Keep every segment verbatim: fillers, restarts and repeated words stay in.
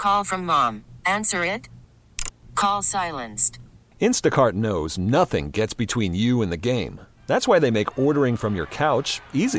Call from mom. Answer it. Call silenced. Instacart knows nothing gets between you and the game. That's why they make ordering from your couch easy.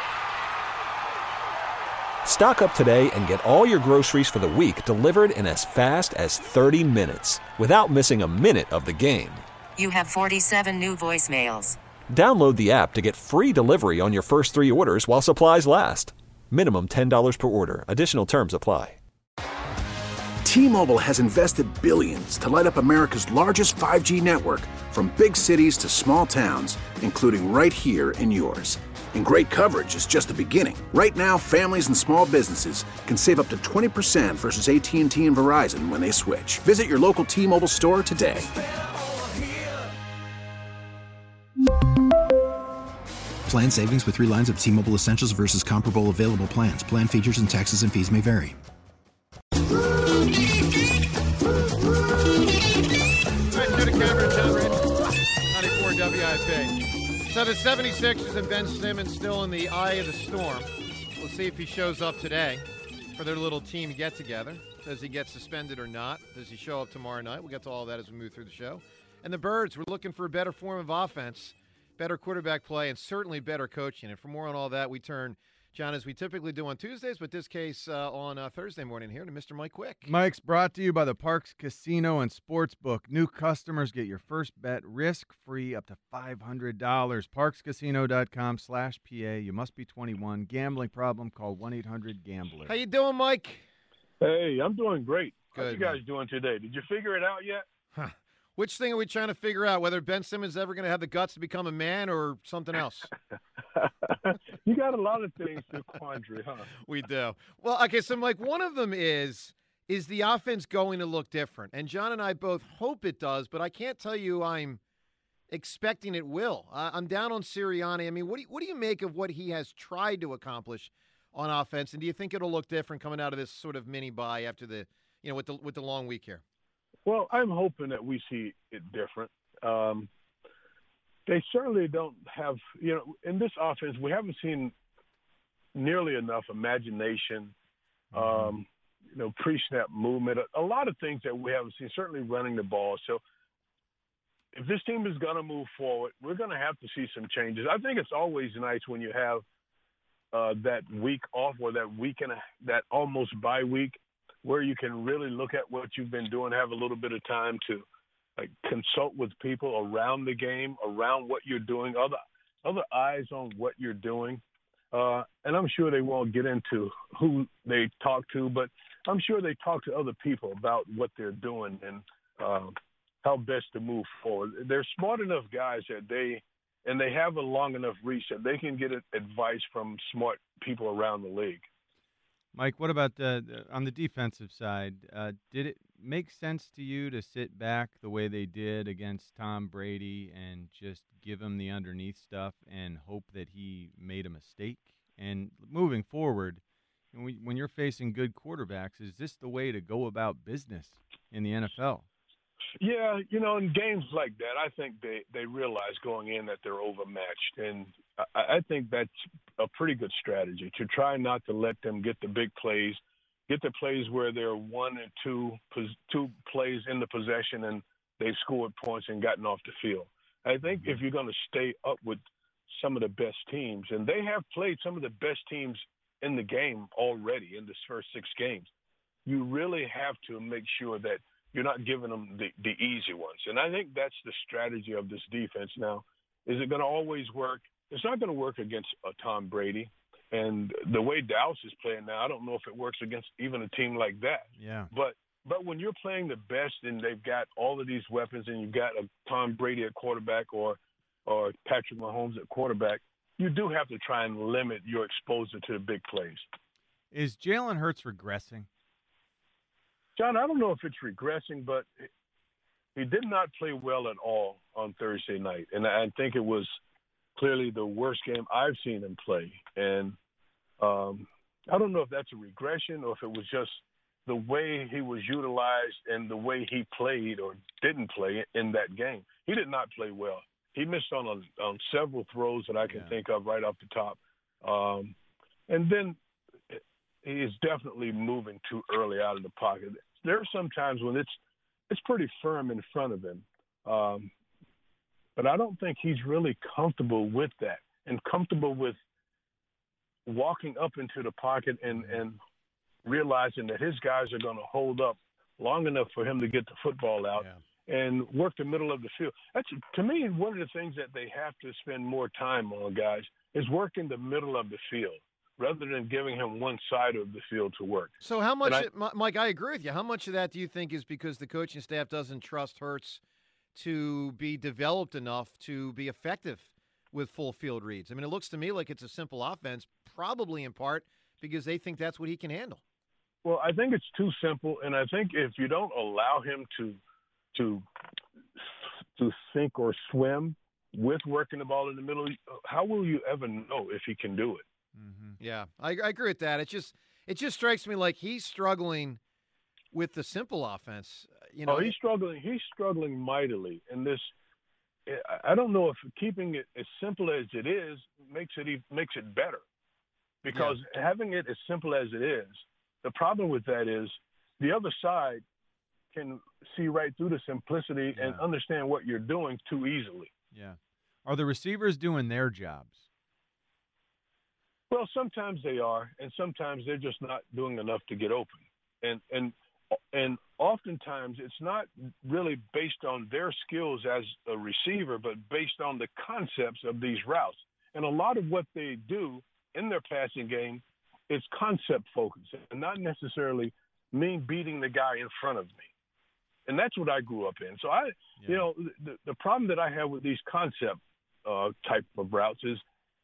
Stock up today and get all your groceries for the week delivered in as fast as thirty minutes without missing a minute of the game. You have forty-seven new voicemails. Download the app to get free delivery on your first three orders while supplies last. Minimum ten dollars per order. Additional terms apply. T-Mobile has invested billions to light up America's largest five G network, from big cities to small towns, including right here in yours. And great coverage is just the beginning. Right now, families and small businesses can save up to twenty percent versus A T and T and Verizon when they switch. Visit your local T-Mobile store today. Plan savings with three lines of T-Mobile Essentials versus comparable available plans. Plan features and taxes and fees may vary. ninety-four W I P. So the seventy-sixers and Ben Simmons still in the eye of the storm. We'll see if he shows up today for their little team get-together. Does he get suspended or not? Does he show up tomorrow night? We'll get to all that as we move through the show. And the Birds, we're looking for a better form of offense, better quarterback play, and certainly better coaching. And for more on all that, we turn, John, as we typically do on Tuesdays, but this case uh, on uh, Thursday morning here to Mister Mike Quick. Mike's brought to you by the Parks Casino and Sportsbook. New customers get your first bet risk-free up to five hundred dollars. parkscasino.com slash PA. You must be twenty-one. Gambling problem, call one eight hundred gambler. How you doing, Mike? Hey, I'm doing great. Good, How you guys man. doing today? Did you figure it out yet? Huh. Which thing are we trying to figure out? Whether Ben Simmons is ever going to have the guts to become a man or something else? You got a lot of things to quandary, huh? We do. Well, okay, so, Mike, one of them is, is the offense going to look different? And John and I both hope it does, but I can't tell you I'm expecting it will. Uh, I'm down on Sirianni. I mean, what do, you, what do you make of what he has tried to accomplish on offense? And do you think it'll look different coming out of this sort of mini-bye after the, you know, with the with the long week here? Well, I'm hoping that we see it different. Um, they certainly don't have, you know, in this offense, we haven't seen nearly enough imagination, um, you know, pre-snap movement, a, a lot of things that we haven't seen, certainly running the ball. So if this team is going to move forward, we're going to have to see some changes. I think it's always nice when you have uh, that week off or that week and a, that almost bye week, where you can really look at what you've been doing, have a little bit of time to like consult with people around the game, around what you're doing, other other eyes on what you're doing. Uh, and I'm sure they won't get into who they talk to, but I'm sure they talk to other people about what they're doing and uh, how best to move forward. They're smart enough guys that they and they have a long enough reach that they can get advice from smart people around the league. Mike, what about uh, on the defensive side? Uh, did it make sense to you to sit back the way they did against Tom Brady and just give him the underneath stuff and hope that he made a mistake? And moving forward, when you're facing good quarterbacks, is this the way to go about business in the N F L? Yeah, you know, in games like that, I think they, they realize going in that they're overmatched. And I, I think that's a pretty good strategy, to try not to let them get the big plays, get the plays where they're one and two, two plays in the possession and they've scored points and gotten off the field. I think if you're going to stay up with some of the best teams, and they have played some of the best teams in the game already in this first six games, you really have to make sure that you're not giving them the, the easy ones. And I think that's the strategy of this defense. Now, is it going to always work? It's not going to work against a Tom Brady. And the way Dallas is playing now, I don't know if it works against even a team like that. Yeah. But but when you're playing the best and they've got all of these weapons and you've got a Tom Brady at quarterback or or Patrick Mahomes at quarterback, you do have to try and limit your exposure to the big plays. Is Jalen Hurts regressing? John, I don't know if it's regressing, but he did not play well at all on Thursday night. And I think it was clearly the worst game I've seen him play. And um, I don't know if that's a regression or if it was just the way he was utilized and the way he played or didn't play in that game. He did not play well. He missed on, a, on several throws that I can yeah. think of right off the top. Um, and then he is definitely moving too early out of the pocket. There are some times when it's it's pretty firm in front of him, um, but I don't think he's really comfortable with that and comfortable with walking up into the pocket and, and realizing that his guys are going to hold up long enough for him to get the football out yeah. and work the middle of the field. That's, to me, one of the things that they have to spend more time on, guys, is working the middle of the field rather than giving him one side of the field to work. So how much, I, Mike, I agree with you. How much of that do you think is because the coaching staff doesn't trust Hurts to be developed enough to be effective with full field reads? I mean, it looks to me like it's a simple offense, probably in part because they think that's what he can handle. Well, I think it's too simple, and I think if you don't allow him to to to sink or swim with working the ball in the middle, how will you ever know if he can do it? Mm-hmm. Yeah, I, I agree with that. It just it just strikes me like he's struggling with the simple offense. You know, oh, he's struggling. He's struggling mightily in this. I don't know if keeping it as simple as it is makes it makes it better, because yeah. having it as simple as it is, the problem with that is the other side can see right through the simplicity yeah. and understand what you're doing too easily. Yeah. Are the receivers doing their jobs? Well, sometimes they are, and sometimes they're just not doing enough to get open. And and and oftentimes it's not really based on their skills as a receiver, but based on the concepts of these routes. And a lot of what they do in their passing game is concept focused, and not necessarily me beating the guy in front of me. And that's what I grew up in. So I, yeah. you know, the, the problem that I have with these concept uh, type of routes is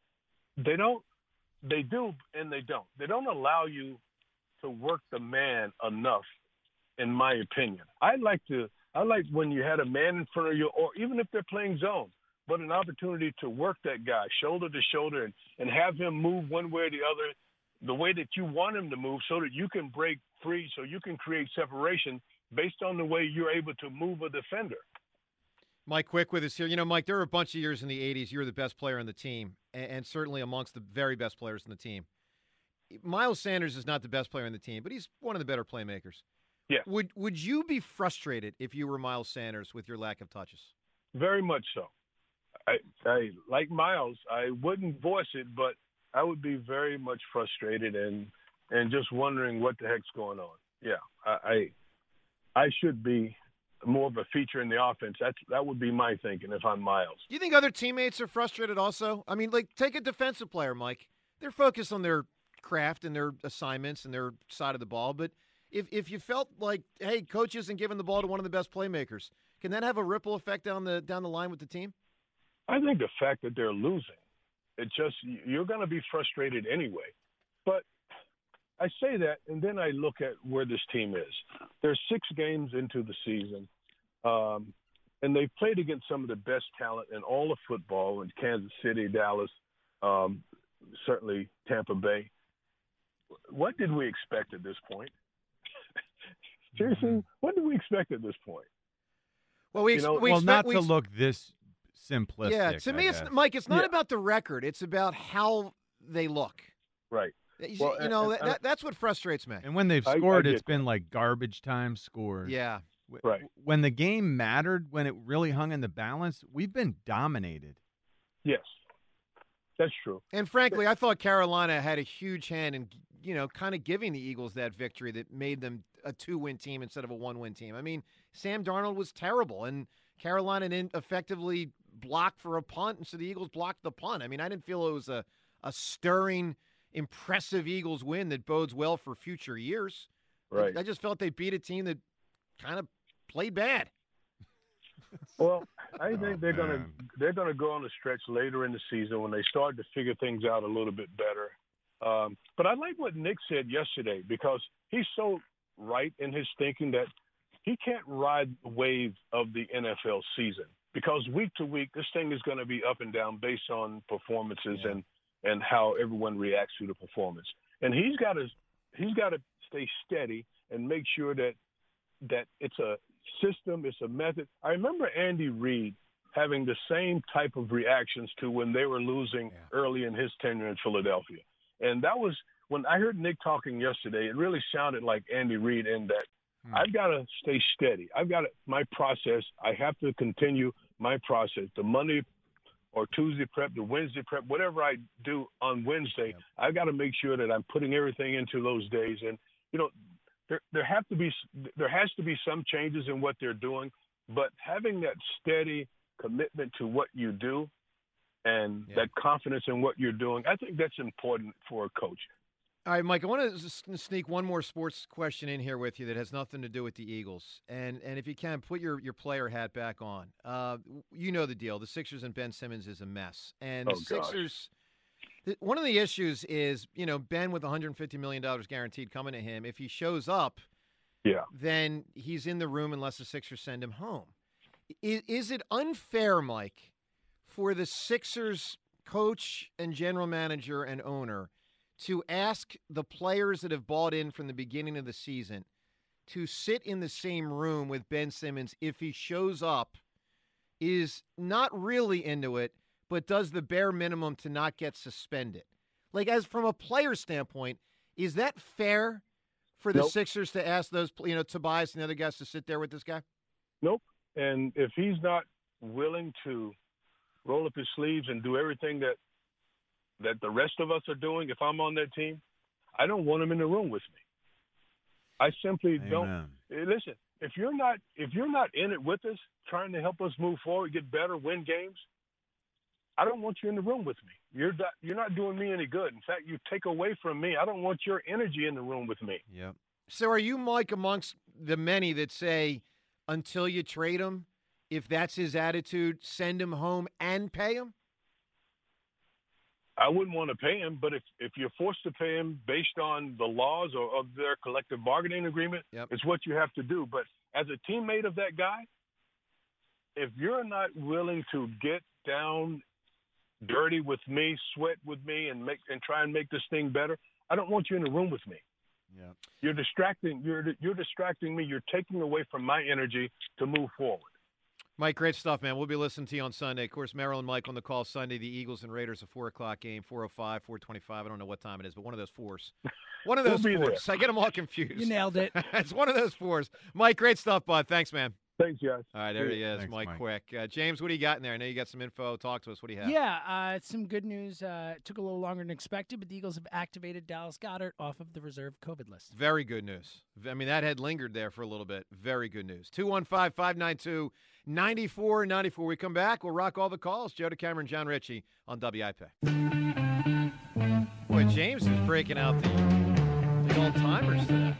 they don't. They do and they don't. They don't allow you to work the man enough, in my opinion. I like to. I like when you had a man in front of you, or even if they're playing zone, but an opportunity to work that guy shoulder to shoulder and, and have him move one way or the other, the way that you want him to move, so that you can break free, so you can create separation based on the way you're able to move a defender. Mike Quick with us here. You know, Mike, there were a bunch of years in the eighties you were the best player on the team, and, and certainly amongst the very best players on the team. Miles Sanders is not the best player on the team, but he's one of the better playmakers. Yeah. Would Would you be frustrated if you were Miles Sanders with your lack of touches? Very much so. I, I like Miles. I wouldn't voice it, but I would be very much frustrated and and just wondering what the heck's going on. Yeah, I I, I should be more of a feature in the offense. That's that would be my thinking if I'm Miles. Do you think other teammates are frustrated also? I mean, like, take a defensive player, Mike. They're focused on their craft and their assignments and their side of the ball. But if if you felt like, hey, coach isn't giving the ball to one of the best playmakers, can that have a ripple effect down the down the line with the team? I think the fact that they're losing, it just you're going to be frustrated anyway. But I say that, and then I look at where this team is. They're six games into the season, um, and they've played against some of the best talent in all of football in Kansas City, Dallas, um, certainly Tampa Bay. What did we expect at this point? Seriously, what did we expect at this point? Well, we, ex- you know, we well, expect, not we to ex- look this simplistic. Yeah, to I me, guess. it's Mike. It's not yeah. about the record. It's about how they look. Right. You, well, you know, and, and, that, that's what frustrates me. And when they've I- scored, I it's get been like garbage time scores. Yeah. Right. When the game mattered, when it really hung in the balance, we've been dominated. Yes, that's true. And frankly, I thought Carolina had a huge hand in, you know, kind of giving the Eagles that victory that made them a two-win team instead of a one-win team. I mean, Sam Darnold was terrible, and Carolina didn't effectively block for a punt, and so the Eagles blocked the punt. I mean, I didn't feel it was a, a stirring, impressive Eagles win that bodes well for future years. Right. I, I just felt they beat a team that kind of played bad. Well, I think Oh, they're gonna man. they're gonna go on a stretch later in the season when they start to figure things out a little bit better. Um, but I like what Nick said yesterday, because he's so right in his thinking that he can't ride the wave of the N F L season, because week to week this thing is going to be up and down based on performances Yeah. and and how everyone reacts to the performance. And he's got to he's got to stay steady and make sure that that it's a system, it's a method. I remember Andy Reid having the same type of reactions to when they were losing Yeah. early in his tenure in Philadelphia. And that was when I heard Nick talking yesterday, it really sounded like Andy Reid in that hmm. I've got to stay steady. I've got to, my process. I have to continue my process. The Monday or Tuesday prep, the Wednesday prep, whatever I do on Wednesday, yep. I've got to make sure that I'm putting everything into those days. And, you know, there there have to be there has to be some changes in what they're doing, but having that steady commitment to what you do and yep. that confidence in what you're doing, I think that's important for a coach. All right, Mike, I want to sneak one more sports question in here with you that has nothing to do with the Eagles. And and if you can, put your, your player hat back on. Uh, you know the deal. The Sixers and Ben Simmons is a mess. And oh, the Sixers, the, one of the issues is, you know, Ben with one hundred fifty million dollars guaranteed coming to him. If he shows up, yeah, then he's in the room unless the Sixers send him home. Is, is it unfair, Mike, for the Sixers coach and general manager and owner to ask the players that have bought in from the beginning of the season to sit in the same room with Ben Simmons if he shows up, is not really into it, but does the bare minimum to not get suspended? Like, as from a player standpoint, is that fair for the nope. Sixers to ask those, you know, Tobias and the other guys to sit there with this guy? Nope. And if he's not willing to roll up his sleeves and do everything that that the rest of us are doing, if I'm on that team, I don't want him in the room with me. I simply Amen. don't. Listen, if you're not if you're not in it with us, trying to help us move forward, get better, win games, I don't want you in the room with me. You're not, you're not doing me any good. In fact, you take away from me. I don't want your energy in the room with me. Yep. So are you, Mike, amongst the many that say until you trade him, if that's his attitude, send him home and pay him? I wouldn't want to pay him, but if, if you're forced to pay him based on the laws or of their collective bargaining agreement, yep. it's what you have to do. But as a teammate of that guy, if you're not willing to get down dirty with me, sweat with me, and make and try and make this thing better, I don't want you in the room with me. Yeah. You're distracting. You're you're distracting me. You're taking away from my energy to move forward. Mike, great stuff, man. We'll be listening to you on Sunday. Of course, Merrill and Mike on the call Sunday. The Eagles and Raiders, a four o'clock game, four oh five, four twenty-five. I don't know what time it is, but one of those fours. One of those we'll fours. I get them all confused. You nailed it. It's one of those fours. Mike, great stuff, bud. Thanks, man. Thanks, guys. All right, there he is, Thanks, Mike, Mike. Quick. Uh, James, what do you got in there? I know you got some info. Talk to us. What do you have? Yeah, uh, some good news. Uh, it took a little longer than expected, but the Eagles have activated Dallas Goedert off of the reserve COVID list. Very good news. I mean, that had lingered there for a little bit. Very good news. two one five, five nine two, nine four nine four. We come back. We'll rock all the calls. Joe DeCamera, John Ritchie on W I P. Boy, James is breaking out the, the old-timers today.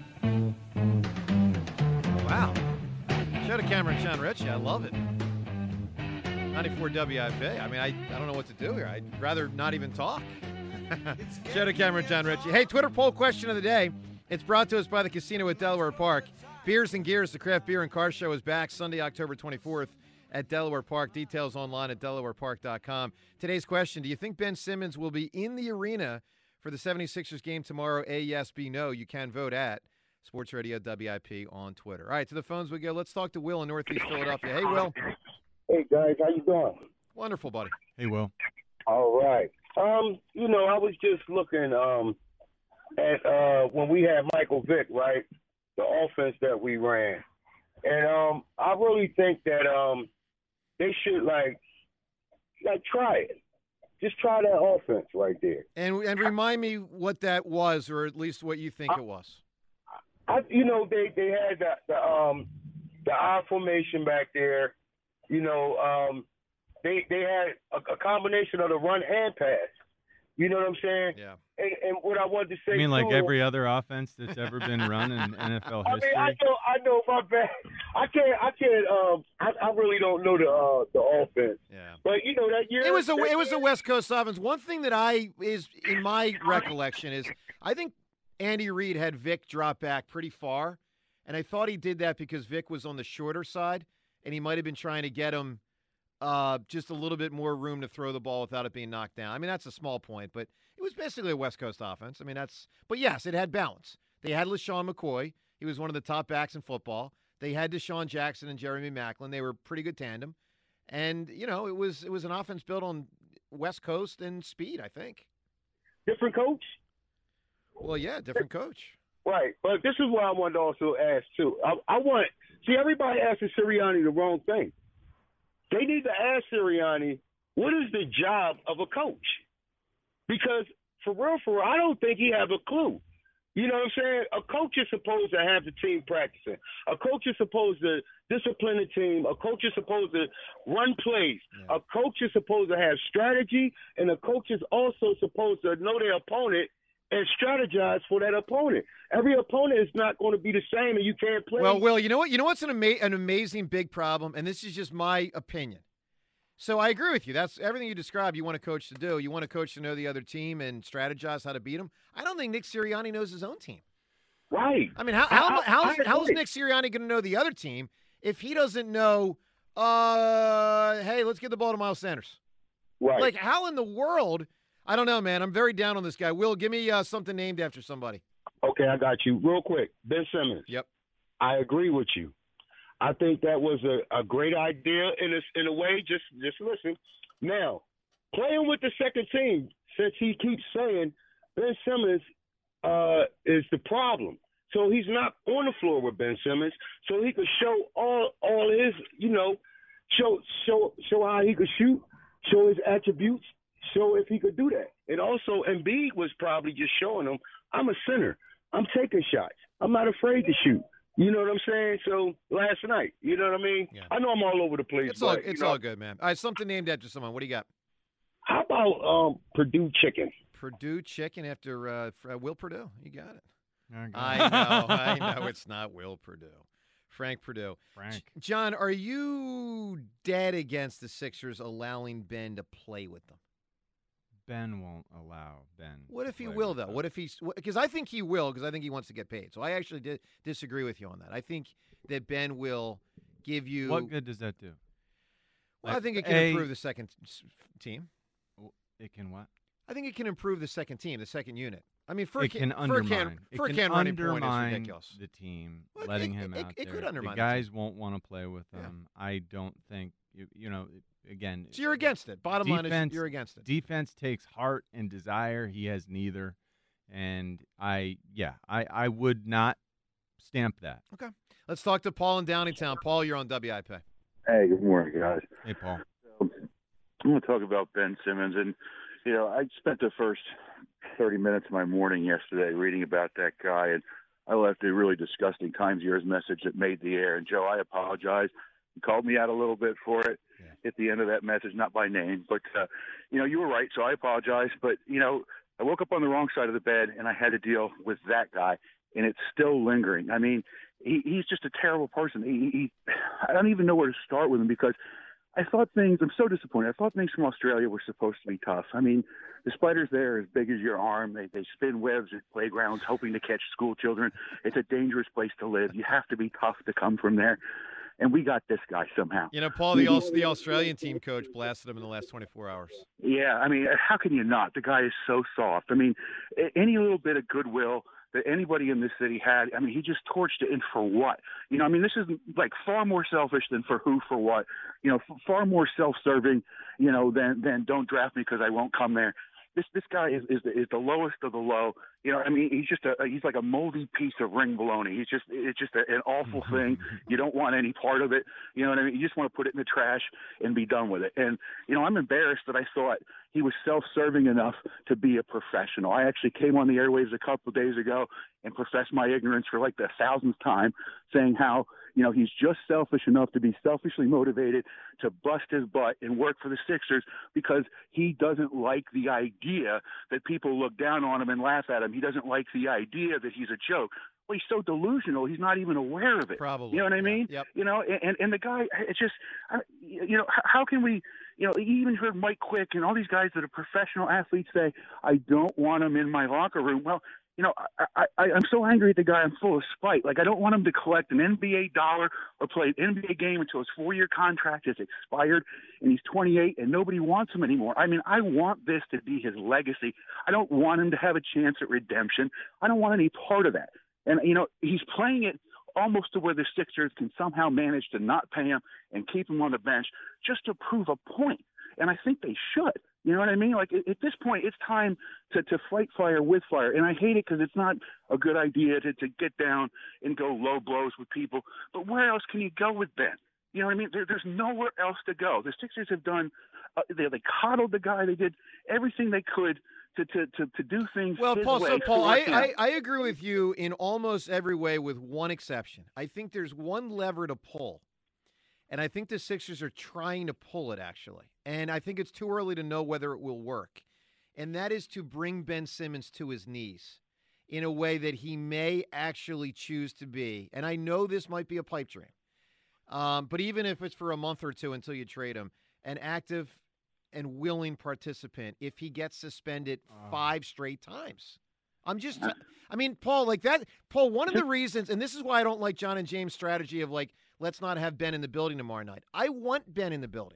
Wow. Joe DeCamera and John Ritchie. I love it. ninety-four W I P. I mean, I, I don't know what to do here. I'd rather not even talk. Joe DeCamera and John Ritchie. Hey, Twitter poll question of the day. It's brought to us by the Casino at Delaware Park. Beers and Gears, the craft beer and car show, is back Sunday, October twenty-fourth at Delaware Park. Details online at delaware park dot com. Today's question, do you think Ben Simmons will be in the arena for the seventy-sixers game tomorrow? A, yes, B, no. You can vote at Sports Radio W I P on Twitter. All right, to the phones we go. Let's talk to Will in Northeast Philadelphia. Hey, Will. Hey, guys. How you doing? Wonderful, buddy. Hey, Will. All right. Um, you know, I was just looking um, at uh, when we had Michael Vick, right, the offense that we ran. And um, I really think that um, they should, like, like try it. Just try that offense right there. And and remind me what that was, or at least what you think I, it was. I, you know, they, they had the, the um the I formation back there. You know, um, they they had a, a combination of the run and pass. You know what I'm saying? Yeah. And, and what I wanted to say, You mean like too, every other offense that's ever been run in N F L I history? mean, I know, I know, my bad. I can't, I can't. Um, I, I really don't know the uh, the offense. Yeah. But you know that year, It was a that it was a year- West Coast offense. One thing that I is in my recollection is I think Andy Reid had Vic drop back pretty far, and I thought he did that because Vic was on the shorter side, and he might have been trying to get him uh, just a little bit more room to throw the ball without it being knocked down. I mean, that's a small point, but it was basically a West Coast offense. I mean, that's but yes, it had balance. They had LaShawn McCoy. He was one of the top backs in football. They had Deshaun Jackson and Jeremy Maclin. They were a pretty good tandem. And, you know, it was it was an offense built on West Coast and speed, I think. different coach. Well, yeah, different coach. Right, but this is what I wanted to also ask too. I, I want see everybody asking Sirianni the wrong thing. They need to ask Sirianni, what is the job of a coach? Because for real, for real, I don't think he have a clue. You know what I'm saying? A coach is supposed to have the team practicing. A coach is supposed to discipline the team. A coach is supposed to run plays. Yeah. A coach is supposed to have strategy, and a coach is also supposed to know their opponent and strategize for that opponent. Every opponent is not going to be the same, and you can't play. Well, Will, you know what? You know what's an, ama- an amazing big problem, and this is just my opinion. So I agree with you. That's everything you described. You want a coach to do. You want a coach to know the other team and strategize how to beat them. I don't think Nick Sirianni knows his own team. Right. I mean, how how how is, how is Nick Sirianni going to know the other team if he doesn't know? Uh, hey, let's get the ball to Miles Sanders. Right. Like, how in the world? I don't know, man. I'm very down on this guy. Will, give me uh, something named after somebody. Okay, I got you. Real quick, Ben Simmons. Yep. I agree with you. I think that was a, a great idea in a, in a way. Just just listen. Now, playing with the second team, since he keeps saying Ben Simmons uh, is the problem. So he's not on the floor with Ben Simmons, so he could show all all his, you know, show show show how he could shoot, show his attributes, show if he could do that. And also, Embiid was probably just showing him, I'm a center. I'm taking shots. I'm not afraid to shoot. You know what I'm saying? So last night, you know what I mean? Yeah. I know I'm all over the place. It's all but, it's you know, all good, man. All right, something named after someone. What do you got? How about um, Purdue chicken? Purdue chicken after uh, uh, Will Purdue. You got it. Okay. I know. I know it's not Will Purdue. Frank Purdue. Frank. John, are you dead against the Sixers allowing Ben to play with them? Ben won't allow Ben. What if he play will, with though? them. What if he's – because I think he will because I think he wants to get paid. So I actually did disagree with you on that. I think that Ben will give you – What good does that do? Well, Like, I think it can A, improve the second s- team. It can what? I think it can improve the second team, the second unit. I mean, Furkan, It can Furkan, undermine. It Furkan can running point is undermine ridiculous. the team, Well, it- letting it- him it- out it there. could undermine the the guys won't want to play with Yeah. him. I don't think you, you know. Again, So you're against it. Bottom line defense, is you're against it. Defense takes heart and desire. He has neither, and I, yeah, I, I would not stamp that. Okay. Let's talk to Paul in Downingtown. Paul, you're on W I P. Hey, good morning, guys. Hey, Paul. I'm going to talk about Ben Simmons. And, you know, I spent the first thirty minutes of my morning yesterday reading about that guy, and I left a really disgusting Times Years message that made the air. And, Joe, I apologize. You called me out a little bit for it yeah. at the end of that message, not by name. But, uh, you know, you were right, so I apologize. But, you know, I woke up on the wrong side of the bed, and I had to deal with that guy, and it's still lingering. I mean, he, he's just a terrible person. He, he, I don't even know where to start with him because I thought things – I'm so disappointed. I thought things from Australia were supposed to be tough. I mean, the spiders there are as big as your arm. They, they spin webs at playgrounds hoping to catch school children. It's a dangerous place to live. You have to be tough to come from there. And we got this guy somehow. You know, Paul, the, Aus- the Australian team coach blasted him in the last twenty-four hours. Yeah, I mean, how can you not? The guy is so soft. I mean, any little bit of goodwill that anybody in this city had, I mean, he just torched it. And for what? You know, I mean, this is like far more selfish than for who, for what. You know, f- far more self-serving, you know, than, than don't draft me because I won't come there. This this guy is, is, the, is the lowest of the low. You know, I mean, he's just a he's like a moldy piece of ring bologna. He's just it's just a, an awful thing. You don't want any part of it. You know what I mean? You just want to put it in the trash and be done with it. And you know, I'm embarrassed that I thought he was self-serving enough to be a professional. I actually came on the airwaves a couple of days ago and professed my ignorance for like the thousandth time, saying how you know he's just selfish enough to be selfishly motivated to bust his butt and work for the Sixers because he doesn't like the idea that people look down on him and laugh at him. He doesn't like the idea that he's a joke. Well, he's so delusional, he's not even aware of it. Probably. You know what I mean? Yep. You know, and, and the guy, it's just, you know, how can we, you know, you even heard Mike Quick and all these guys that are professional athletes say, I don't want him in my locker room. Well, you know, I, I, I'm so angry at the guy. I'm full of spite. Like, I don't want him to collect an N B A dollar or play an N B A game until his four-year contract is expired and he's twenty-eight and nobody wants him anymore. I mean, I want this to be his legacy. I don't want him to have a chance at redemption. I don't want any part of that. And, you know, he's playing it almost to where the Sixers can somehow manage to not pay him and keep him on the bench just to prove a point. And I think they should. You know what I mean? Like, at, at this point, it's time to, to fight fire with fire. And I hate it because it's not a good idea to, to get down and go low blows with people. But where else can you go with Ben? You know what I mean? There, there's nowhere else to go. The Sixers have done uh, – they, they coddled the guy. They did everything they could to to, to, to do things Well, his Paul, way so Paul, I, for I, him. I agree with you in almost every way with one exception. I think there's one lever to pull, and I think the Sixers are trying to pull it, actually. And I think it's too early to know whether it will work, and that is to bring Ben Simmons to his knees in a way that he may actually choose to be. And I know this might be a pipe dream, um, but even if it's for a month or two until you trade him, an active and willing participant if he gets suspended five straight times. I'm just, I mean, Paul, like that, Paul, one of the reasons, and this is why I don't like John and James' strategy of like, let's not have Ben in the building tomorrow night. I want Ben in the building.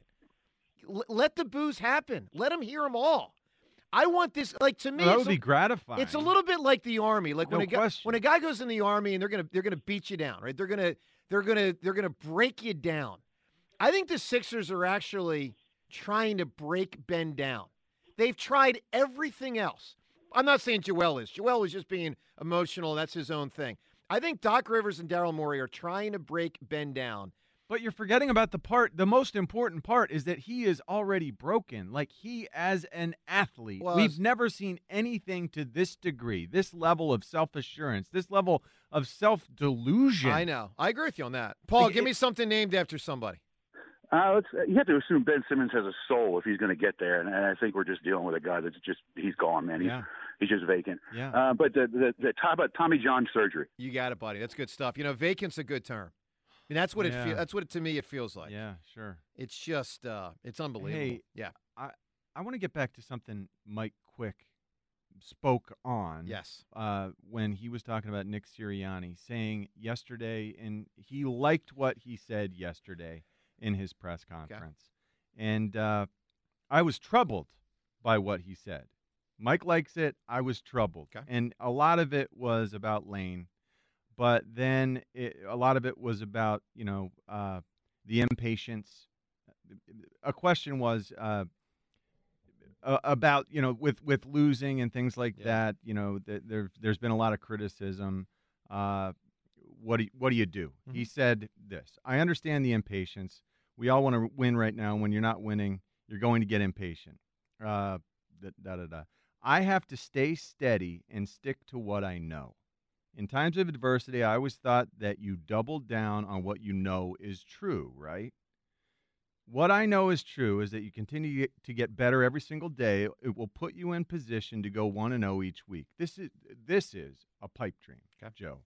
L- let the booze happen. Let him hear them all. I want this, like, to me, Well, that it's would be a- gratifying. It's a little bit like the Army. Like when No a guy, question. when a guy goes in the Army and they're gonna they're gonna beat you down, right? They're gonna they're gonna they're gonna break you down. I think the Sixers are actually trying to break Ben down. They've tried everything else. I'm not saying Joel is. Joel is just being emotional. That's his own thing. I think Doc Rivers and Daryl Morey are trying to break Ben down. But you're forgetting about the part, the most important part is that he is already broken. Like, he, as an athlete, Well, we've as- never seen anything to this degree, this level of self-assurance, this level of self-delusion. I know. I agree with you on that. Paul, Like, give it- me something named after somebody. Uh, let's, you have to assume Ben Simmons has a soul if he's going to get there, and, and I think we're just dealing with a guy that's just he's gone, man. He's Yeah. he's just vacant. Yeah. Uh, but the the, the how about Tommy John surgery? You got it, buddy. That's good stuff. You know, vacant's a good term. I mean, that's what it Yeah. feels. That's what it, to me it feels like. Yeah, sure. It's just, uh, it's unbelievable. Hey, yeah. I, I want to get back to something Mike Quick spoke on. Yes. Uh, when he was talking about Nick Sirianni, saying yesterday, and he liked what he said yesterday in his press conference. And uh, I was troubled by what he said. Mike likes it. I was troubled. Okay. And a lot of it was about Lane. But then it, a lot of it was about, you know, uh, the impatience. A question was uh, uh, about, you know, with, with losing and things like Yeah. that, you know, th- there, there's been a lot of criticism. Uh, what do you, what do you do? Mm-hmm. He said this: I understand the impatience. We all want to win right now. When you're not winning, you're going to get impatient. Uh, da, da, da, da. I have to stay steady and stick to what I know. In times of adversity, I always thought that you double down on what you know is true, right? What I know is true is that you continue to get better every single day. It will put you in position to go one and oh each week. This is this is a pipe dream, Okay. Joe.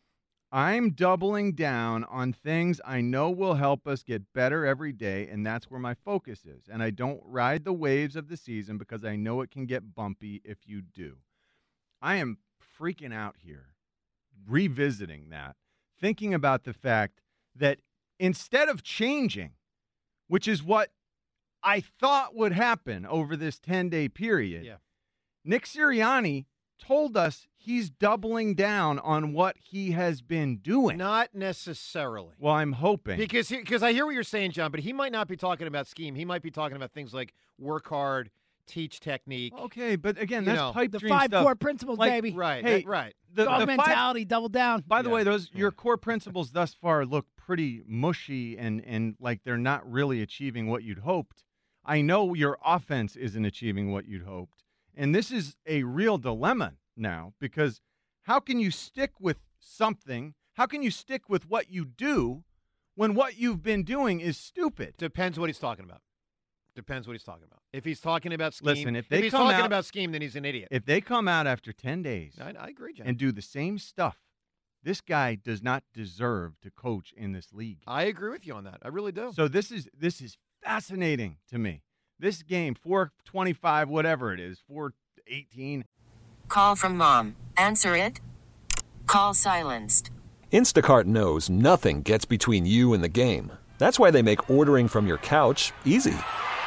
I'm doubling down on things I know will help us get better every day, and that's where my focus is. And I don't ride the waves of the season because I know it can get bumpy if you do. I am freaking out here, revisiting that, thinking about the fact that instead of changing, which is what I thought would happen over this ten-day period, Yeah. Nick Sirianni told us he's doubling down on what he has been doing. Not necessarily. Well, I'm hoping. Because because I hear what you're saying, John, but he might not be talking about scheme. He might be talking about things like work hard, teach technique. Okay, but again, You that's know, pipe The dream five stuff. core principles, Like, baby. Right, Hey, that- right. The, Dog the five, mentality, double down. by the Yeah. way, those your core principles thus far look pretty mushy and, and like they're not really achieving what you'd hoped. I know your offense isn't achieving what you'd hoped. And this is a real dilemma now because how can you stick with something? How can you stick with what you do when what you've been doing is stupid? Depends what he's talking about. Depends what he's talking about. If he's talking about scheme, Listen, if they he's come talking out- about scheme, then he's an idiot. If they come out after ten days I, I agree, John. and do the same stuff, this guy does not deserve to coach in this league. I agree with you on that. I really do. So this is this is fascinating to me. This game, four twenty-five, whatever it is, four eighteen. Call from mom. Answer it. Call silenced. Instacart knows nothing gets between you and the game. That's why they make ordering from your couch easy.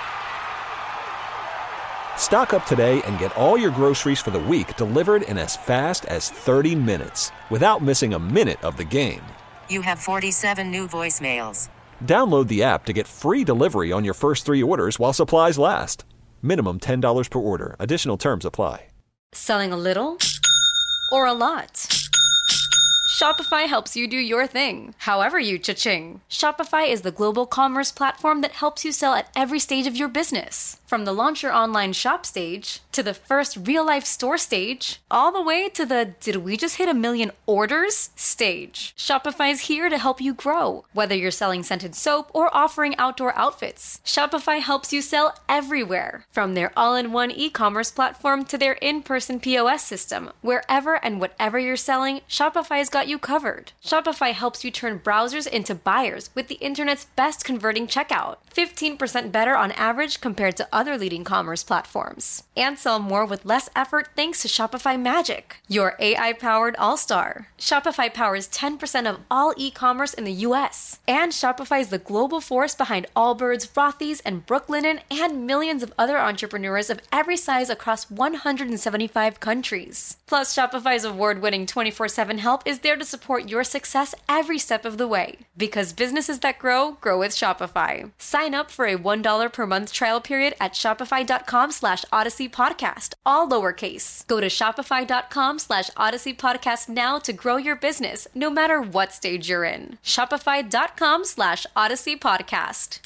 Stock up today and get all your groceries for the week delivered in as fast as thirty minutes without missing a minute of the game. You have forty-seven new voicemails. Download the app to get free delivery on your first three orders while supplies last. Minimum ten dollars per order. Additional terms apply. Selling a little or a lot? Shopify helps you do your thing, however you cha-ching. Shopify is the global commerce platform that helps you sell at every stage of your business. From the launch your online shop stage, to the first real-life store stage, all the way to the did we just hit a million orders stage. Shopify is here to help you grow. Whether you're selling scented soap or offering outdoor outfits, Shopify helps you sell everywhere. From their all-in-one e-commerce platform to their in-person P O S system, wherever and whatever you're selling, Shopify's got you covered. Shopify helps you turn browsers into buyers with the internet's best converting checkout. fifteen percent better on average compared to other leading commerce platforms. And sell more with less effort thanks to Shopify Magic, your A I-powered all-star. Shopify powers ten percent of all e-commerce in the U S. And Shopify is the global force behind Allbirds, Rothy's, and Brooklinen, and millions of other entrepreneurs of every size across one hundred seventy-five countries. Plus, Shopify's award-winning twenty-four seven help is there to support your success every step of the way. Because businesses that grow, grow with Shopify. Sign up for a one dollar per month trial period at shopify.com slash Odyssey Podcast, all lowercase. Go to shopify.com slash Odyssey Podcast now to grow your business, no matter what stage you're in. Shopify.com slash Odyssey Podcast.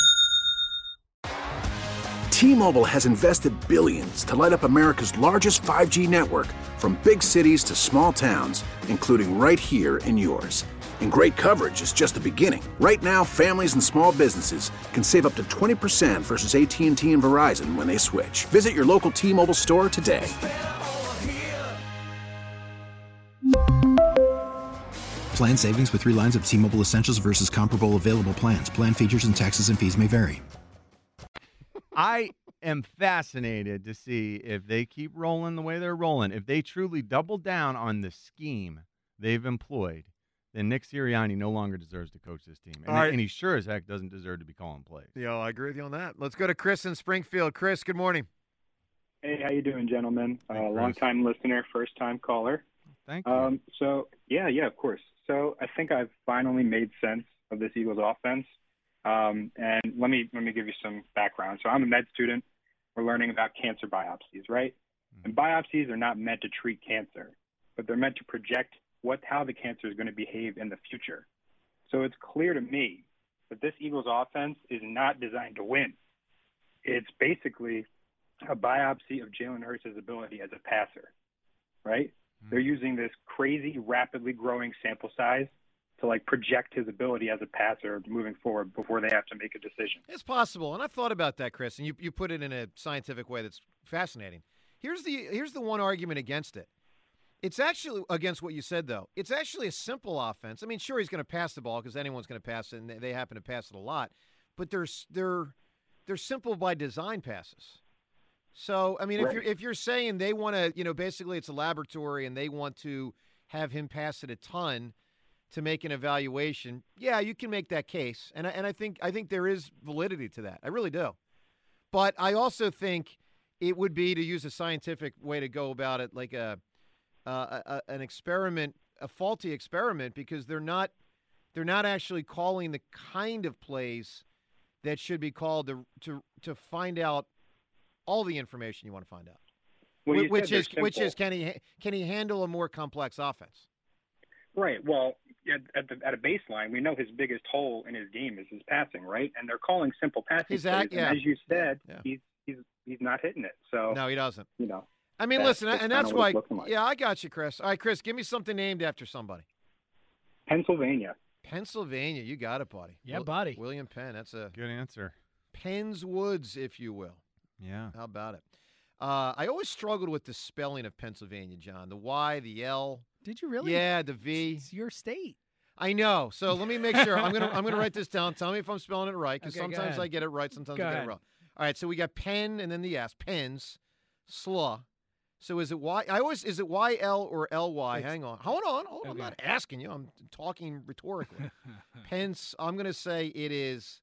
T-Mobile has invested billions to light up America's largest five G network, from big cities to small towns, including right here in yours. And great coverage is just the beginning. Right now, families and small businesses can save up to twenty percent versus A T and T and Verizon when they switch. Visit your local T-Mobile store today. Plan savings with three lines of T-Mobile Essentials versus comparable available plans. Plan features and taxes and fees may vary. I am fascinated to see if they keep rolling the way they're rolling. If they truly double down on the scheme they've employed, then Nick Sirianni no longer deserves to coach this team. And, All right. and he sure as heck doesn't deserve to be calling plays. Yeah, I agree with you on that. Let's go to Chris in Springfield. Chris, good morning. Hey, how you doing, gentlemen? Hey, uh, Chris. long-time listener, first-time caller. Thank you. Um, so, yeah, yeah, of course. So I think I've finally made sense of this Eagles offense. Um, and let me let me give you some background. So I'm a med student. We're learning about cancer biopsies, right? Mm-hmm. And biopsies are not meant to treat cancer, but they're meant to project what how the cancer is going to behave in the future. So it's clear to me that this Eagles offense is not designed to win. It's basically a biopsy of Jalen Hurts' ability as a passer, right? Mm-hmm. They're using this crazy, rapidly growing sample size to like project his ability as a passer moving forward before they have to make a decision. It's possible, and I've thought about that, Chris, and you you put it in a scientific way that's fascinating. Here's the here's the one argument against it. It's actually against what you said, though. It's actually a simple offense. I mean, sure, he's going to pass the ball because anyone's going to pass it, and they happen to pass it a lot. But they're they're they're simple by design passes. So, I mean, Right. if you're if you're saying they want to, you know, basically it's a laboratory and they want to have him pass it a ton to make an evaluation, yeah, you can make that case, and I, and I think I think there is validity to that. I really do. But I also think it would be, to use a scientific way to go about it, like a, uh, a an experiment, a faulty experiment, because they're not they're not actually calling the kind of plays that should be called to to to find out all the information you want to find out. Well, you which said is they're which simple. is can he can he handle a more complex offense? Right. Well, at, at, the, at a baseline, we know his biggest hole in his game is his passing, right? And they're calling simple passing His plays, act- and yeah. as you said, Yeah. he's he's he's not hitting it. So No, he doesn't. you know, I mean, That- listen, that's and kinda that's what why. it's looking like. Yeah, I got you, Chris. All right, Chris, give me something named after somebody. Pennsylvania. Pennsylvania, you got it, buddy. Yeah, Wil- buddy. William Penn. That's a Good answer. Penn's Woods, if you will. Yeah. How about it? Uh, I always struggled with the spelling of Pennsylvania, John. The Y, the L. Did you really? Yeah, the V. It's your state. I know. So let me make sure. I'm gonna I'm gonna write this down. Tell me if I'm spelling it right, because Okay, go sometimes ahead. I get it right, sometimes Go I get ahead. it wrong. All right, so we got Penn and then the S. Pens, slaw. So is it Y? I always is it Y L or L Y? It's- Hang on. Hold on. Hold on. I'm Okay. not asking you. I'm talking rhetorically. Pence. I'm gonna say it is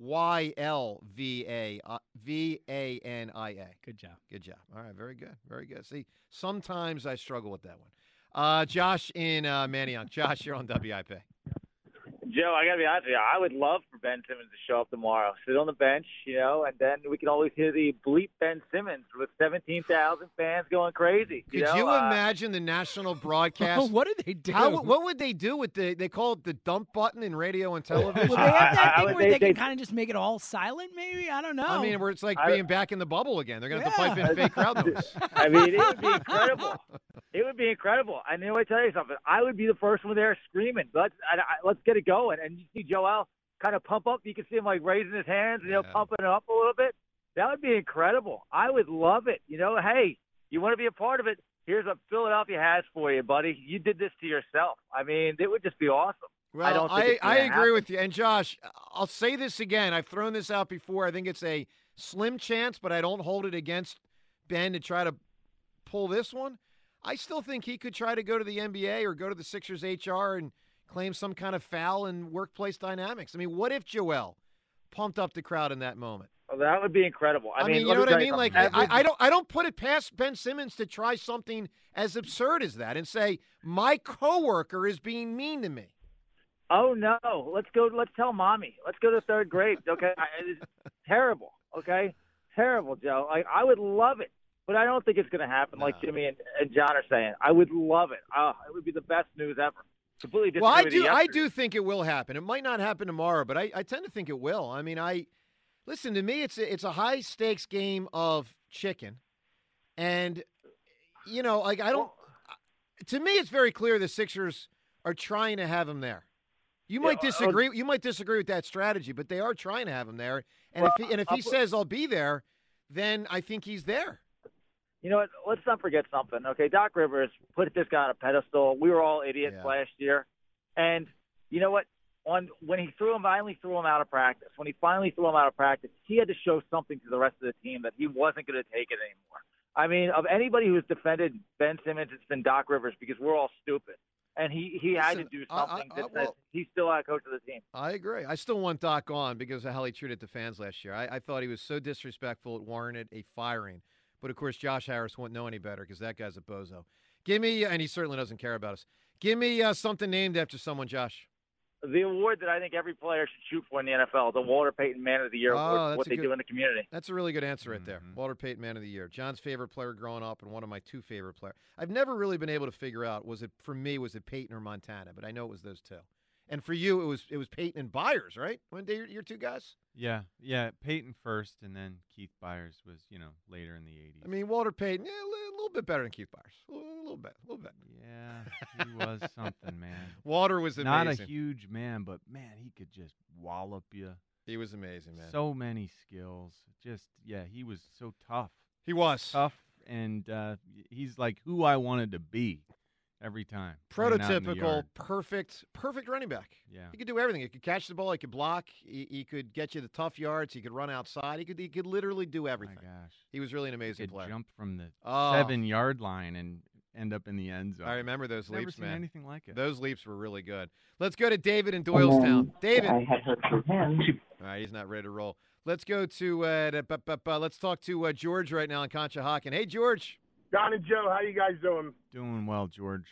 Y L V A uh, V A N I A. Good job. Good job. All right, very good, very good. See, sometimes I struggle with that one. Uh, Josh in uh, Manayunk. Josh, you're on W I P. Joe, I got to be honest with you. I would love for Ben Simmons to show up tomorrow. Sit on the bench, you know, and then we can always hear the bleep Ben Simmons with seventeen thousand fans going crazy. Could you, know? you uh, imagine the national broadcast? What did they do? How, what would they do with the? They call it the dump button in radio and television. Well, they have that I- I thing would- where they- they, they- can kind of just make it all silent, maybe? I don't know. I mean, where it's like I- being back in the bubble again. They're going to have to Yeah. pipe in fake crowd noise. I mean, it would be incredible. It would be incredible. And you know, I tell you something. I would be the first one there screaming. Let's I, I, let's get it going. And you see Joel kind of pump up. You can see him like raising his hands, you know, Yeah. pumping it up a little bit. That would be incredible. I would love it. You know, hey, you want to be a part of it? Here's what Philadelphia has for you, buddy. You did this to yourself. I mean, it would just be awesome. Well, I don't think I, it's I gonna agree happen. with you. And Josh, I'll say this again. I've thrown this out before. I think it's a slim chance, but I don't hold it against Ben to try to pull this one. I still think he could try to go to the N B A or go to the Sixers H R and claim some kind of foul in workplace dynamics. I mean, what if Joel pumped up the crowd in that moment? Well, that would be incredible. I, I, mean, you let know me what I tell mean? Like, something. Every- I, I don't, I don't put it past Ben Simmons to try something as absurd as that and say my coworker is being mean to me. Oh no! Let's go. Let's tell mommy. Let's go to third grade. Okay, I- it's terrible. Okay, terrible, Joe. Like I would love it, but I don't think it's going to happen. Like Jimmy and, and John are saying, I would love it. Oh, it would be the best news ever. Completely disagree Well, I with do. you I yesterday. do think it will happen. It might not happen tomorrow, but I, I tend to think it will. I mean, I listen to me. It's a, it's a high stakes game of chicken, and you know, like I don't. To me, it's very clear the Sixers are trying to have him there. You might Yeah, uh, disagree. You might disagree with that strategy, but they are trying to have him there. And Well, if he, and if I'll he put- says I'll be there, then I think he's there. You know what? Let's not forget something. Okay, Doc Rivers put this guy on a pedestal. We were all idiots Yeah. last year, and you know what? On when he threw him, finally threw him out of practice. When he finally threw him out of practice, he had to show something to the rest of the team that he wasn't going to take it anymore. I mean, of anybody who's defended Ben Simmons, it's been Doc Rivers because we're all stupid, and he he had to Listen, do I- I- something I- that says well- he's still a coach of the team. I agree. I still want Doc on because of how he treated the fans last year. I, I thought he was so disrespectful it warranted a firing. But, of course, Josh Harris won't know any better because that guy's a bozo. Give me, and he certainly doesn't care about us. Give me uh, something named after someone, Josh. The award that I think every player should shoot for in the N F L, the Walter Payton Man of the Year Oh, award, that's what a they good- do in the community. That's a really good answer right there. Walter Payton, Man of the Year. John's favorite player growing up and one of my two favorite players. I've never really been able to figure out, was it, for me, was it Payton or Montana? But I know it was those two. And for you, it was it was Payton and Byers, right? When they, your two guys? Yeah, yeah. Peyton first, and then Keith Byers was, you know, later in the eighties. I mean, Walter Payton, yeah, a li- little bit better than Keith Byers. A little, a little bit, a little bit. Yeah, he was something, man. Walter was Not amazing. a huge man, but man, he could just wallop you. He was amazing, man. So many skills. Just yeah, he was so tough. He was tough, and uh, he's like who I wanted to be every time. playing out in the Prototypical, yard. perfect, perfect running back. Yeah. He could do everything. He could catch the ball. He could block. He, he could get you the tough yards. He could run outside. He could he could literally do everything. My gosh. He was really an He amazing could player. jump from the Oh. seven yard line and end up in the end zone. I remember those Never leaps, seen man. anything like it. Those leaps were really good. Let's go to David in Doylestown. David. I had heard from him. All right, he's not ready to roll. Let's go to uh, da- bu- bu- bu- let's talk to uh, George right now in Conshohocken. Hey, George. Don and Joe, how you guys doing? Doing well, George.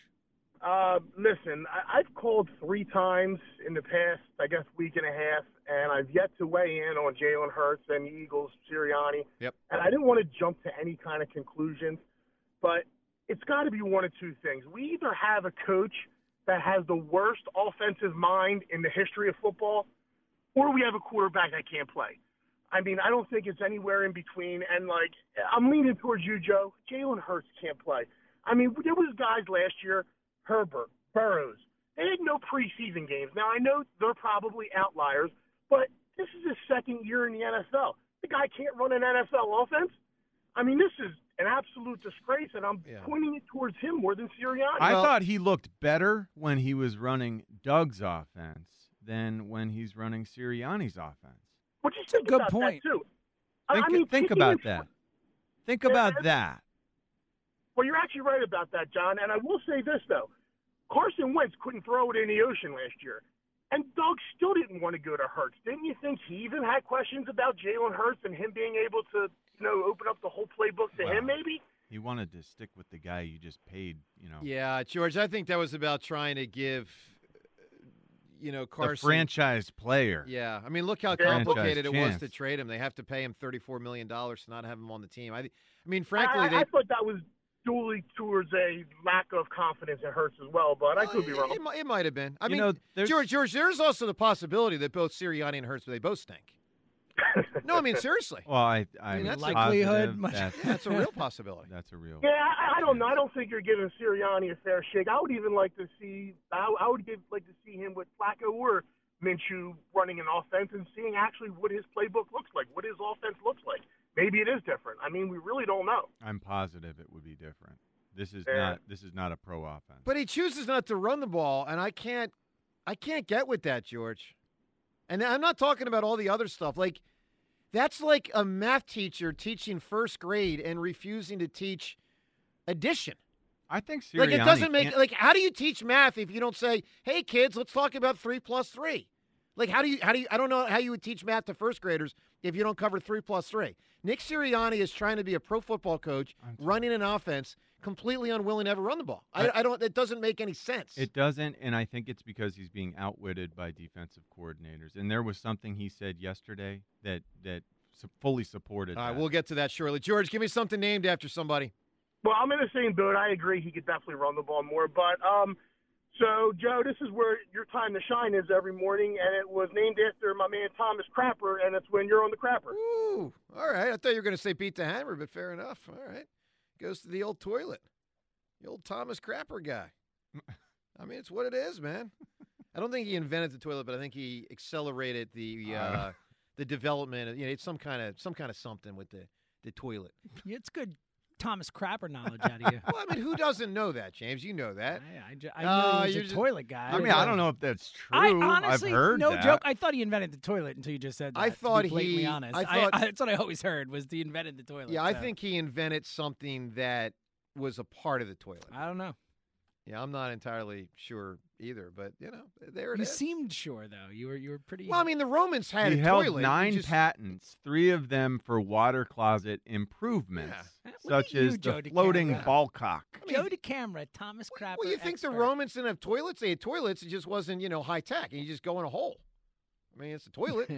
Uh, listen, I- I've called three times in the past, I guess, week and a half, and I've yet to weigh in on Jalen Hurts and the Eagles, Sirianni. Yep. And I didn't want to jump to any kind of conclusions, but it's got to be one of two things. We either have a coach that has the worst offensive mind in the history of football, or we have a quarterback that can't play. I mean, I don't think it's anywhere in between. And, like, I'm leaning towards you, Joe. Jalen Hurts can't play. I mean, there was guys last year, Herbert, Burrows. They had no preseason games. Now, I know they're probably outliers, but this is his second year in the N F L. The guy can't run an N F L offense. I mean, this is an absolute disgrace, and I'm Yeah. pointing it towards him more than Sirianni. I thought he looked better when he was running Doug's offense than when he's running Sirianni's offense. But you think good about point. that, too. I- Think, I mean, think taking about in- that. Think about that. Well, you're actually right about that, John. And I will say this, though. Carson Wentz couldn't throw it in the ocean last year. And Doug still didn't want to go to Hurts. Didn't you think he even had questions about Jalen Hurts and him being able to, you know, open up the whole playbook to Wow. him, maybe? He wanted to stick with the guy you just paid, you know. Yeah, George, I think that was about trying to give, you know, The Carson. franchise player. Yeah, I mean, look how Franchise complicated it was chance. to trade him. They have to pay him thirty-four million dollars to not have him on the team. I, I mean, frankly, I, they. I thought that was duly towards a lack of confidence in Hurts as well, but I could be wrong. It, mi- it might have been. I You mean, know, there's- George, George, there's also the possibility that both Sirianni and Hurts, they both stink. No, I mean, seriously. Well, I, I I'm mean, that's a- Likelihood, positive much- that's, Yeah, that's a real possibility. that's a real. Yeah, I, I don't know. I don't think you're giving Sirianni a fair shake. I would even like to see. I, I would give, like to see him with Flacco or Minshew running an offense and seeing actually what his playbook looks like, what his offense looks like. Maybe it is different. I mean, we really don't know. I'm positive it would be different. This is Yeah. not. This is not a pro offense. But he chooses not to run the ball, and I can't, I can't get with that, George. And I'm not talking about all the other stuff. Like, that's like a math teacher teaching first grade and refusing to teach addition. I think Sirianni Like, it doesn't make can't- like. How do you teach math if you don't say, "Hey, kids, let's talk about three plus three"? Like, how do you? How do you? I don't know how you would teach math to first graders if you don't cover three plus three. Nick Sirianni is trying to be a pro football coach, running an offense, completely unwilling to ever run the ball. I, I don't. It doesn't make any sense. It doesn't, and I think it's because he's being outwitted by defensive coordinators. And there was something he said yesterday that that su- fully supported. All right, that. we'll get to that shortly. George, give me something named after somebody. Well, I'm in the same boat. I agree he could definitely run the ball more. But, um, so, Joe, this is where your time to shine is every morning, and it was named after my man Thomas Crapper, and it's when you're on the Crapper. Ooh, all right. I thought you were going to say beat the hammer, but fair enough. All right. Goes to the old toilet. The old Thomas Crapper guy. I mean, it's what it is, man. I don't think he invented the toilet, but I think he accelerated the uh, the development. You know, it's some kind of some kind of something with the, the toilet. Yeah, it's good Thomas Crapper knowledge out of you. Well, I mean, who doesn't know that, James? You know that. I, I, ju- I Uh, knew he you're was a just- toilet guy. I mean, I don't know if that's true. I honestly, I've heard no that. joke. I thought he invented the toilet until you just said that. I to be thought blatantly he- honest. I thought- that's what I always heard was he invented the toilet. Yeah, I so. think he invented something that was a part of the toilet. I don't know. Yeah, I'm not entirely sure either, but you know, there it You is. seemed sure though. You were you were pretty. Well, I mean, the Romans had he a held toilet. You nine just- patents, three of them for water closet improvements, such at you, as Joe the floating DeCamera. ball cock. Joe DeCamera, Thomas Crapper. Well, you think expert. the Romans didn't have toilets? They had toilets. It just wasn't, you know, high tech. And you just go in a hole. I mean, it's a toilet.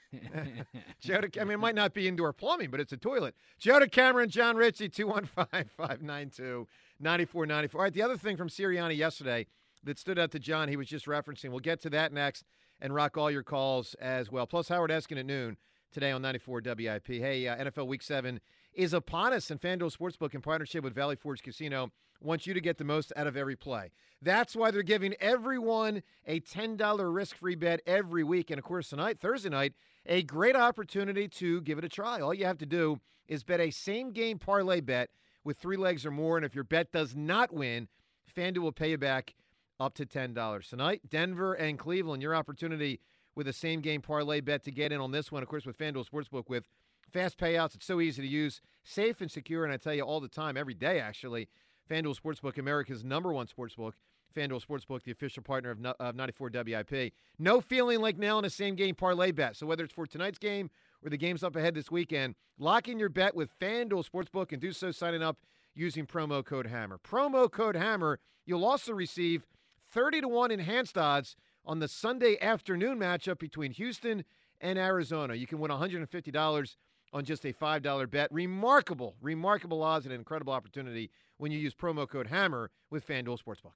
Joe De- I mean, it might not be indoor plumbing, but it's a toilet. Joe DeCamera and John Ritchie, two one five, five nine two, nine four nine four. All right, the other thing from Sirianni yesterday that stood out to John, he was just referencing. We'll get to that next and rock all your calls as well. Plus, Howard Eskin at noon today on ninety-four W I P. Hey, uh, N F L Week seven is upon us, and FanDuel Sportsbook, in partnership with Valley Forge Casino, wants you to get the most out of every play. That's why they're giving everyone a ten dollars risk-free bet every week. And, of course, tonight, Thursday night, a great opportunity to give it a try. All you have to do is bet a same-game parlay bet with three legs or more, and if your bet does not win, FanDuel will pay you back up to ten dollars. Tonight, Denver and Cleveland, your opportunity with a same-game parlay bet to get in on this one, of course, with FanDuel Sportsbook with fast payouts. It's so easy to use, safe and secure, and I tell you all the time, every day, actually, FanDuel Sportsbook, America's number one sportsbook. FanDuel Sportsbook, the official partner of, no, of ninety-four W I P. No feeling like nailing a same-game parlay bet. So whether it's for tonight's game or the games up ahead this weekend, lock in your bet with FanDuel Sportsbook and do so signing up using promo code HAMMER. Promo code HAMMER. You'll also receive thirty to one enhanced odds on the Sunday afternoon matchup between Houston and Arizona. You can win one hundred fifty dollars on just a five dollar bet. Remarkable, remarkable odds and an incredible opportunity when you use promo code HAMMER with FanDuel Sportsbook.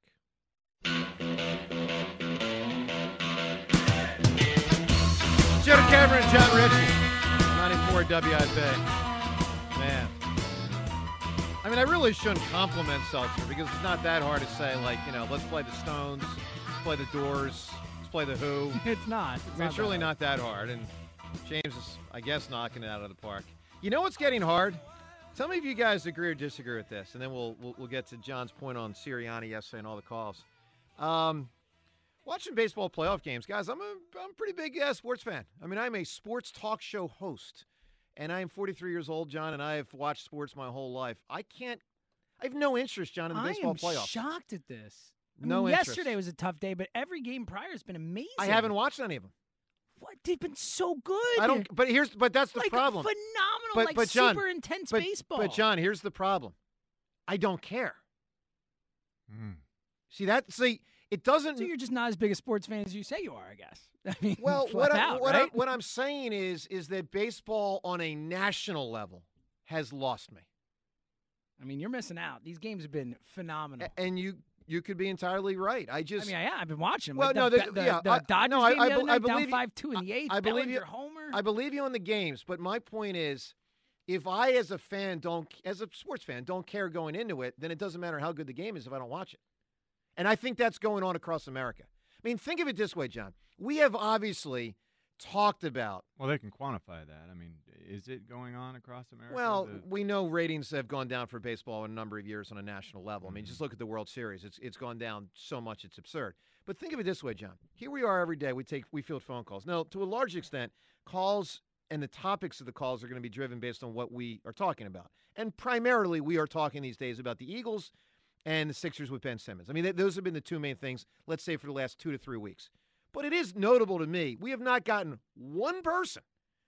Joe DeCamera and John Ritchie, ninety-four W I P. Man. I mean, I really shouldn't compliment Seltzer because it's not that hard to say, like, you know, let's play the Stones, let's play the Doors, let's play the Who. It's not. It's, I mean, not it's that really hard. not that hard. And James is, I guess, knocking it out of the park. You know what's getting hard? Tell me if you guys agree or disagree with this, and then we'll we'll, we'll get to John's point on Sirianni yesterday and all the calls. Um, watching baseball playoff games, guys, I'm a I'm a pretty big uh, sports fan. I mean, I'm a sports talk show host, and I am forty-three years old, John, and I have watched sports my whole life. I can't, I have no interest, John, in the I baseball am playoffs. shocked at this. I No mean, interest. yesterday was a tough day, but every game prior has been amazing. I haven't watched any of them. What? They've been so good. I don't. But here's. But that's the like problem. phenomenal, But like but John, super intense but, baseball. But John, here's the problem. I don't care. Mm. See that? See, It doesn't. So you're just not as big a sports fan as you say you are, I guess. I mean, Well, flat what, I, out, what, right? I, what I'm saying is, is that baseball on a national level has lost me. I mean, you're missing out. These games have been phenomenal. A- And you you could be entirely right. I just. I mean, yeah, I've been watching them. Well, Like no, the, the, the, yeah, the I, Dodgers no, I, game I, the other be- night, I down believe five two in the eighth. I believe Bellinger you. homer. I believe you on the games, but my point is, if I, as a fan, don't, as a sports fan, don't care going into it, then it doesn't matter how good the game is if I don't watch it. And I think that's going on across America. I mean, think of it this way, John. We have obviously talked about. Well, they can quantify that. I mean, is it going on across America? Well, The- we know ratings have gone down for baseball in a number of years on a national level. I mean, Mm-hmm. just look at the World Series. It's it's gone down so much it's absurd. But think of it this way, John. Here we are every day. We take we field phone calls. Now, to a large extent, calls and the topics of the calls are going to be driven based on what we are talking about. And primarily, we are talking these days about the Eagles and the Sixers with Ben Simmons. I mean, th- those have been the two main things, let's say, for the last two to three weeks. But it is notable to me, we have not gotten one person,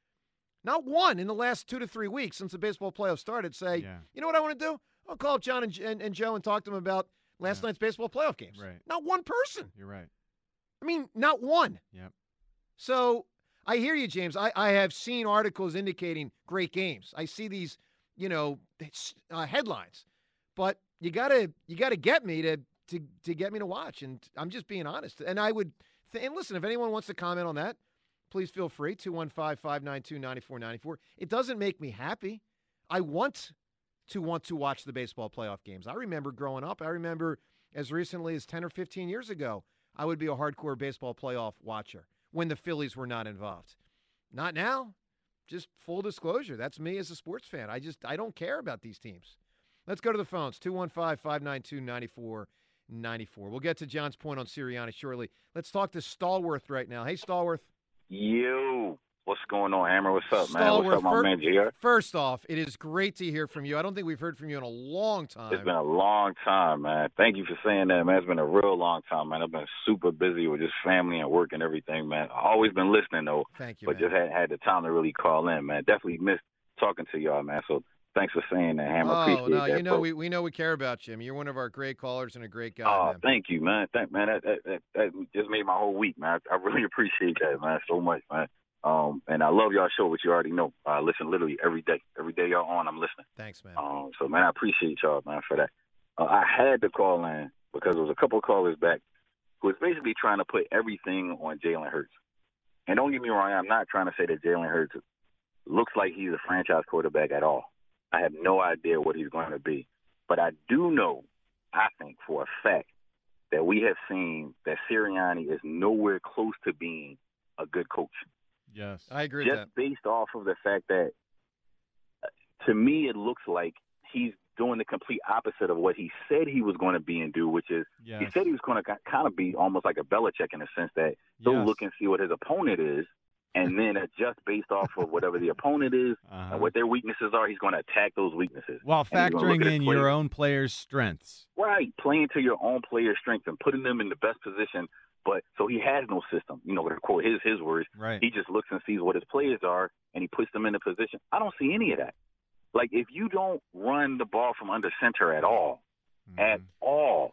not one in the last two to three weeks since the baseball playoffs started, say, Yeah. you know what I want to do? I'll call up John and, and, and Joe and talk to them about last night's baseball playoff games. Right. Not one person. You're right. I mean, not one. Yep. So I hear you, James. I, I have seen articles indicating great games. I see these, you know, it's, uh, headlines. But you gotta you gotta get me to to to get me to watch. And I'm just being honest. And I would th- and listen, if anyone wants to comment on that, please feel free. two one five, five nine two, nine four nine four. It doesn't make me happy. I want to want to watch the baseball playoff games. I remember growing up. I remember as recently as ten or fifteen years ago, I would be a hardcore baseball playoff watcher when the Phillies were not involved. Not now. Just full disclosure. That's me as a sports fan. I just I don't care about these teams. Let's go to the phones. two one five, five nine two, nine four nine four. We'll get to John's point on Sirianni shortly. Let's talk to Stallworth right now. Hey, Stallworth. Yo, what's going on, Hammer? What's up, man? Stallworth, What's up, my fir- man, J R? First off, it is great to hear from you. I don't think we've heard from you in a long time. It's been a long time, man. Thank you for saying that, man. It's been a real long time, man. I've been super busy with just family and work and everything, man. I've always been listening, though. Thank you, But man. just had, had the time to really call in, man. Definitely missed talking to y'all, man. So thanks for saying that, Hammer. Oh, Appreciate no, that, you know bro. we, we know we care about you. I mean, you're one of our great callers and a great guy, Oh, man. thank you, man. Thank, man. That, that, that, that just made my whole week, man. I, I really appreciate that, man, so much, man. Um, and I love y'all show, which you already know. I listen literally every day. Every day y'all on, I'm listening. Thanks, man. Um, so, man, I appreciate y'all, man, for that. Uh, I had to call in because there was a couple of callers back who was basically trying to put everything on Jalen Hurts. And don't get me wrong, I'm not trying to say that Jalen Hurts looks like he's a franchise quarterback at all. I have no idea what he's going to be. But I do know, I think, for a fact, that we have seen that Sirianni is nowhere close to being a good coach. Yes. I agree Just with that. based off of the fact that, uh, to me, it looks like he's doing the complete opposite of what he said he was going to be and do, which is he Yes. said he was going to kind of be almost like a Belichick in the sense that he'll Yes. look and see what his opponent is and then adjust based off of whatever the opponent is Uh-huh. and what their weaknesses are. He's going to attack those weaknesses. While And he's gonna look factoring at his in players. your own players' strengths. Right, playing to your own player's strength and putting them in the best position. But so he has no system, you know, to quote his his words. Right. He just looks and sees what his players are, and he puts them in a position. I don't see any of that. Like if you don't run the ball from under center at all, Mm-hmm. at all,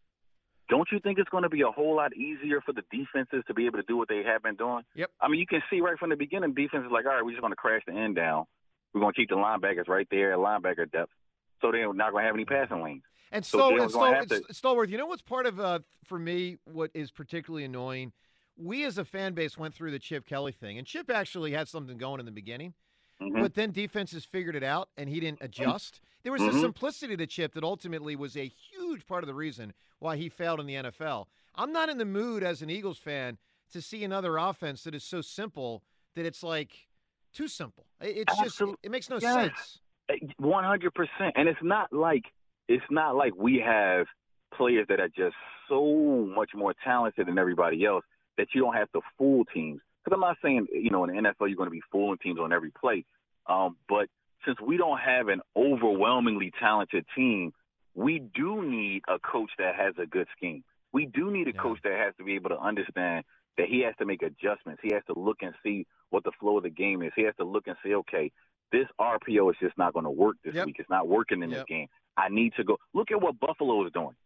don't you think it's going to be a whole lot easier for the defenses to be able to do what they have been doing? Yep. I mean, you can see right from the beginning, defense is like, all right, we're just going to crash the end down. We're going to keep the linebackers right there at linebacker depth, so they're not going to have any passing lanes. And So Stall, and Jalen's gonna Stall, have to- it's- Stallworth, you know what's part of, uh, for me, what is particularly annoying? We as a fan base went through the Chip Kelly thing, and Chip actually had something going in the beginning, Mhm. but then defenses figured it out, and he didn't adjust. There was a Mhm. simplicity to Chip that ultimately was a huge part of the reason why he failed in the N F L. I'm not in the mood as an Eagles fan to see another offense that is so simple that it's like too simple. It- It's just, Absolute- it makes no Yes. sense. One hundred percent, and it's not like it's not like we have players that are just so much more talented than everybody else that you don't have to fool teams. Because I'm not saying you know in the N F L you're going to be fooling teams on every play, um, but since we don't have an overwhelmingly talented team, we do need a coach that has a good scheme. We do need a coach that has to be able to understand that he has to make adjustments. He has to look and see what the flow of the game is. He has to look and say, okay, this R P O is just not going to work this Yep. week. It's not working in Yep. this game. I need to go. Look at what Buffalo is doing.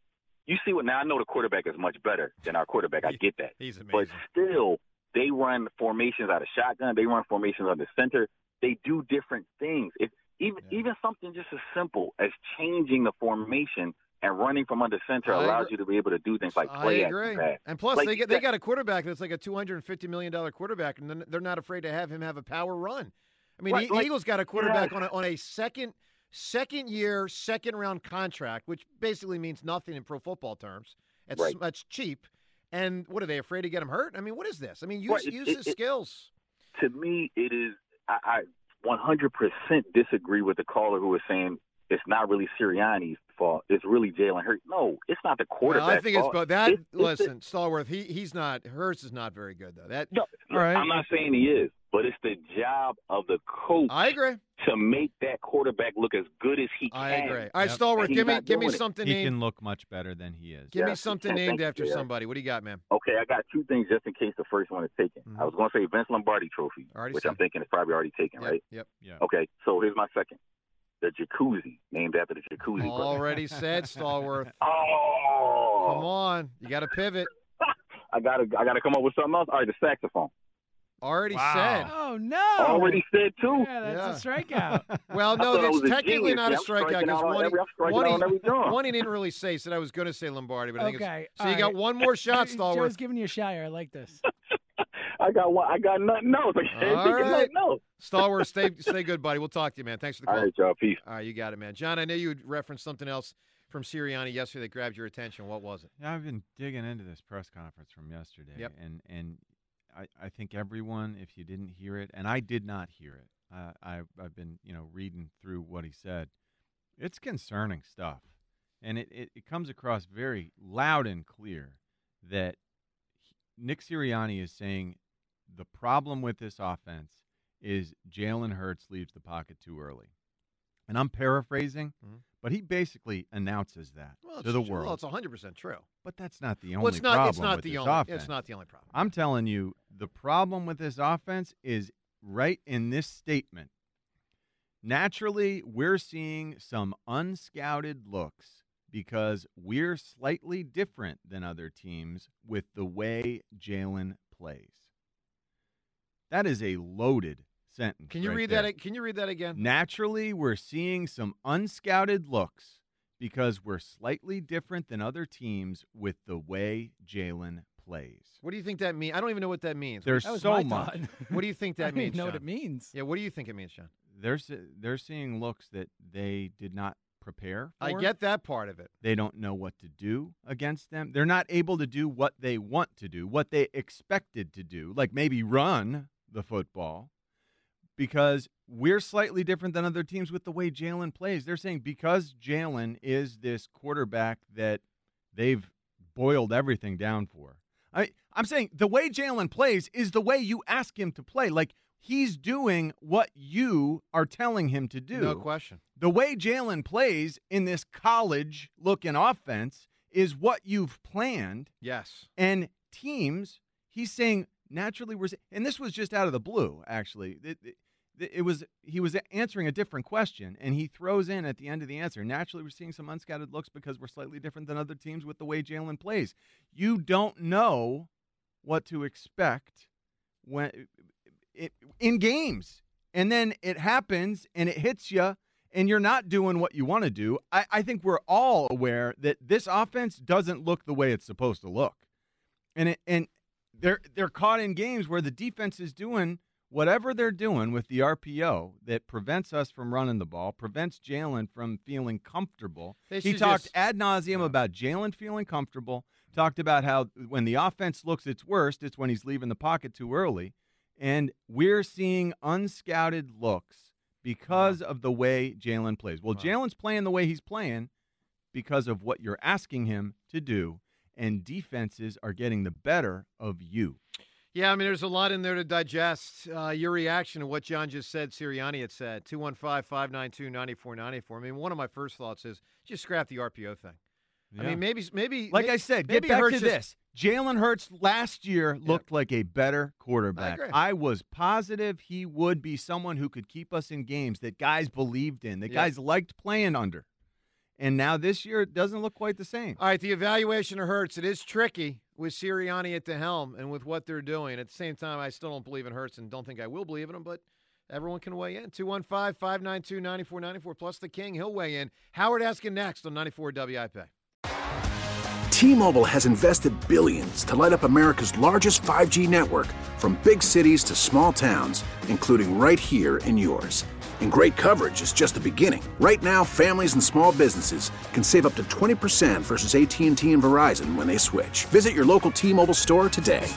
you see what now. I know the quarterback is much better than our quarterback. I get that. He's amazing. But still, they run formations out of shotgun. They run formations on the center. They do different things. If even yeah. even something just as simple as changing the formation and running from under center I allows agree. you to be able to do things like play I agree. action pass. And plus, like, they get, they got a quarterback that's like a two hundred fifty million dollars quarterback, and they're not afraid to have him have a power run. I mean, Right, the like- Eagles got a quarterback Yeah. on a, on a second second year, second round contract, which basically means nothing in pro football terms. It's Right. it's cheap. And what are they afraid to get him hurt? I mean, what is this? I mean, use Right, it- use it- his it- skills. To me, it is. I, I one hundred percent disagree with the caller who was saying it's not really Sirianni's fault. It's really Jalen Hurts. No, it's not the quarterback. Well, I think it's fault. both. That It's- it's listen, Stallworth. He he's not. Hurts is not very good though. That No, all right. I'm not saying he is, but it's the job of the coach. I agree. To make that quarterback look as good as he can. I agree. All right, Yep. Stallworth, He's give me not give me doing it. something He named. can look much better than he is. Give me Yes, something thank named you, after yeah. somebody. What do you got, man? Okay, I got two things just in case the first one is taken. Mhm. I was going to say Vince Lombardi Trophy, Already which said. I'm thinking is probably already taken, Yep, right? Yep. Yeah. Okay, so here's my second. The jacuzzi, named after the jacuzzi. brother. Already said, Stallworth. Oh, Come on, you got to pivot. I gotta, I gotta come up with something else. All right, the saxophone. Already Wow. said. Oh no! Already said too. Yeah, that's Yeah. a strikeout. Well, I no, thought I that's was a technically genius. not a Yeah, I'm strikeout striking because out on one, every- I'm striking one, out he, on every drum. one he didn't really say. He said I was going to say Lombardi, but I think Okay, it's, so all you got right. one more shot, Joe's Stallworth. giving you a shy. I like this. I got one. I got nothing else. I can't All think of right. nothing else. Stallworth, stay stay good, buddy. We'll talk to you, man. Thanks for the All call. right, y'all. Peace. All right, you got it, man. John, I know you referenced something else from Sirianni yesterday that grabbed your attention. What was it? Yeah, I've been digging into this press conference from yesterday, Yep. and and I, I think everyone, if you didn't hear it, and I did not hear it, uh, I I've been you know reading through what he said. It's concerning stuff, and it, it, it comes across very loud and clear that he, Nick Sirianni is saying the problem with this offense is Jalen Hurts leaves the pocket too early. And I'm paraphrasing, Mhm. but he basically announces that Well, to the it's, world. Well, it's one hundred percent true. But that's not the only Well, it's not. problem It's not with the this only. offense. It's not the only problem. I'm telling you, the problem with this offense is right in this statement. Naturally, we're seeing some unscouted looks because we're slightly different than other teams with the way Jalen plays. That is a loaded sentence. Can you right read there. that? Can you read that again? Naturally, we're seeing some unscouted looks because we're slightly different than other teams with the way Jalen plays. What do you think that means? I don't even know what that means. There's That was so my much. thought. What do you think I that don't means? even know what Sean? it means. Yeah, what do you think it means, Sean? They're se- they're seeing looks that they did not prepare for. I get that part of it. They don't know what to do against them. They're not able to do what they want to do, what they expected to do, like maybe run the football, because we're slightly different than other teams with the way Jalen plays. They're saying because Jalen is this quarterback that they've boiled everything down for. I, I'm saying the way Jalen plays is the way you ask him to play. Like, he's doing what you are telling him to do. No question. The way Jalen plays in this college-looking offense is what you've planned. Yes. And teams, he's saying naturally we're, and this was just out of the blue. Actually, it, it, it was he was answering a different question, and he throws in at the end of the answer. Naturally, we're seeing some unscouted looks because we're slightly different than other teams with the way Jalen plays. You don't know what to expect when it, in games, and then it happens and it hits you, and you're not doing what you want to do. I, I think we're all aware that this offense doesn't look the way it's supposed to look, and it, and they're they're caught in games where the defense is doing whatever they're doing with the R P O that prevents us from running the ball, prevents Jalen from feeling comfortable. They He should talked just- ad nauseum about Jalen feeling comfortable, talked about how when the offense looks its worst, it's when he's leaving the pocket too early. And we're seeing unscouted looks because of the way Jalen plays. Well, Jalen's playing the way he's playing because of what you're asking him to do, and defenses are getting the better of you. Yeah, I mean, there's a lot in there to digest. Uh, your reaction to what John just said, Sirianni had said, two one five, five nine two, nine four nine four. I mean, one of my first thoughts is just scrap the R P O thing. I Yeah. mean, maybe, maybe. Like may- I said, maybe get back Hurts to just- this. Jalen Hurts last year looked like a better quarterback. agree. I was positive he would be someone who could keep us in games that guys believed in, that Yep. guys liked playing under. And now this year, it doesn't look quite the same. All right, the evaluation of Hurts, it is tricky with Sirianni at the helm and with what they're doing. At the same time, I still don't believe in Hurts and don't think I will believe in him, but everyone can weigh in. two one five, five nine two, nine four nine four plus the King. He'll weigh in. Howard Eskin next on ninety-four W I P. T-Mobile has invested billions to light up America's largest five G network, from big cities to small towns, including right here in yours. And great coverage is just the beginning. Right now, families and small businesses can save up to twenty percent versus A T and T and Verizon when they switch. Visit your local T-Mobile store today.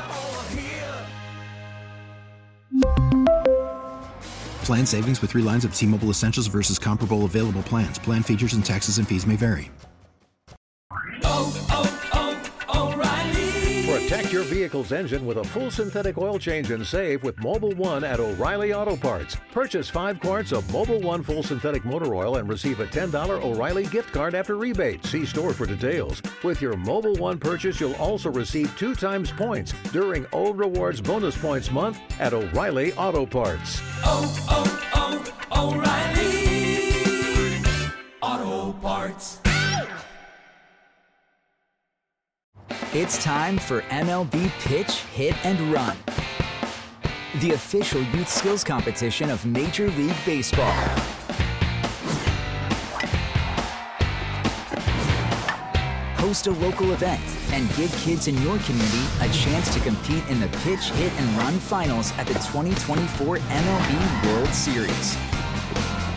Plan savings with three lines of T-Mobile Essentials versus comparable available plans. Plan features and taxes and fees may vary. Oh, oh, oh, O'Reilly. Protect your vehicle's engine with a full synthetic oil change and save with Mobile One at O'Reilly Auto Parts. Purchase five quarts of Mobile One full synthetic motor oil and receive a ten dollars O'Reilly gift card after rebate. See store for details. With your Mobile One purchase, you'll also receive two times points during O Rewards Bonus Points Month at O'Reilly Auto Parts. Oh, oh, oh, O'Reilly Auto Parts. It's time for M L B Pitch, Hit, and Run, the official youth skills competition of Major League Baseball. Host a local event and give kids in your community a chance to compete in the Pitch, Hit, and Run finals at the twenty twenty-four M L B World Series.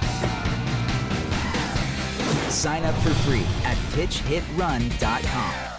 Sign up for free at pitch hit run dot com.